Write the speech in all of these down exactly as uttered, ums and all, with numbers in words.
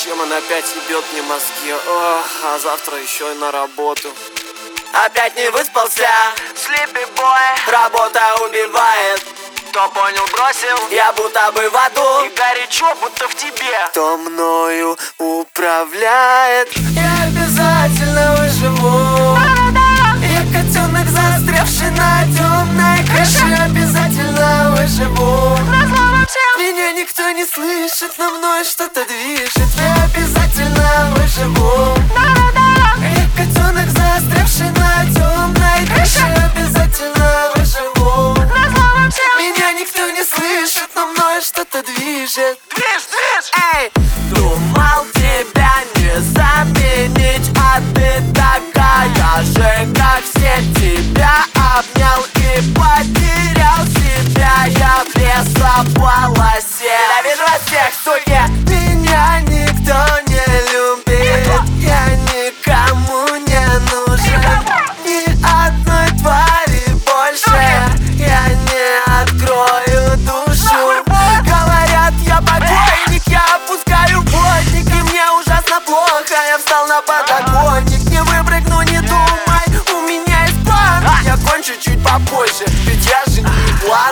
Зачем он опять ебет мне мозги? Ох, а завтра еще и на работу. Опять не выспался, Sleepy Boy. Работа убивает. Кто понял, бросил. Я будто бы в аду. И горячо, будто в тебе. Кто мною управляет? Я обязательно выживу. Я котенок, застрявший на темной крыше. Обязательно выживу. Меня никто не слышит, но мной что-то движет. Я обязательно выживу. Я котенок, застрявший на темной крыше. Обязательно выживу. Меня никто не слышит, но мной что-то движет. Движ, движ! Эй! Думал тебя не заменить, а ты такая же, как все. Тебя обнял и потерял себя. Я в лесополосе. Ненавижу вас всех, суки! Меня никто не любит. Я никому не нужен. Ни одной твари больше я не открою душу. Говорят, я покойник, я опускаю водник. И мне ужасно плохо, я встал на подоконник. Не выпрыгну, не думай, у меня есть план. Я кончу чуть попозже, ведь я же не план.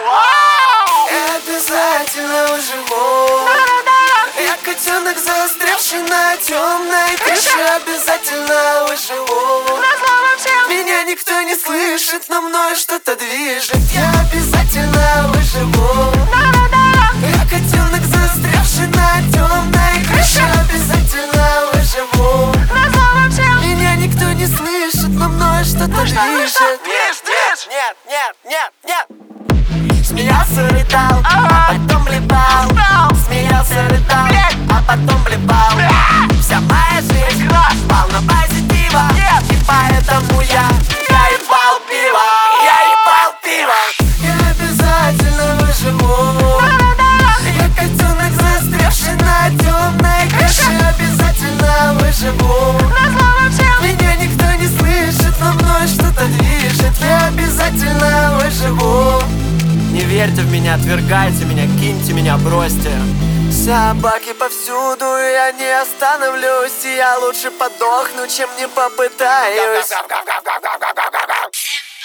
Я обязательно выживу. Я котенок, застрявший на темной крыше. Обязательно выживу. Меня никто не слышит, но мной что-то движет. Я обязательно выживу. Я котенок, застрявший на темной крыше. Обязательно выживу. Меня никто не слышит, но мной что-то движет. Движ, движ! Нет, нет, нет, нет! Смеялся, летал, а потом блебал. Смеялся, летал, а потом блебал. Вся моя жизнь полна позитива. И поэтому я, я ебал пиво. Я ебал пиво. Я обязательно выживу. Я котенок, застрявший на темной крыше. Обязательно выживу. Меня никто не слышит, но мной что-то движет. Я обязательно выживу. Не верьте в меня, отвергайте меня, киньте меня, бросьте. Собаки повсюду, я не остановлюсь. И я лучше подохну, чем не попытаюсь.